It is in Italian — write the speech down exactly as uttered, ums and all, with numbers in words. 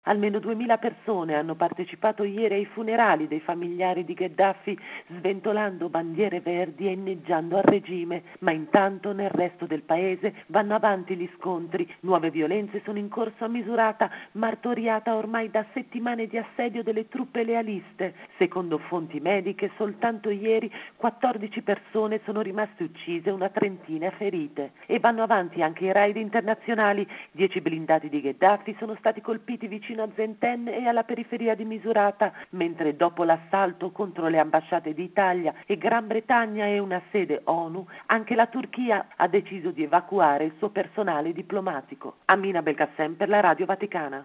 Almeno duemila persone hanno partecipato ieri ai funerali dei familiari di Gheddafi, sventolando bandiere verdi e inneggiando al regime, ma intanto nel resto del paese vanno avanti gli scontri, nuove violenze sono in corso a Misurata, martoriata ormai da settimane di assedio delle truppe lealiste. Secondo fonti mediche, soltanto ieri quattordici persone sono rimaste uccise e una trentina ferite. E vanno avanti anche i raid internazionali, dieci blindati di Gheddafi sono stati colpiti vicino a Zenten e alla periferia di Misurata, mentre dopo l'assalto contro le ambasciate d'Italia e Gran Bretagna e una sede ONU, anche la Turchia ha deciso di evacuare il suo personale diplomatico. Amina Belkacem per la Radio Vaticana.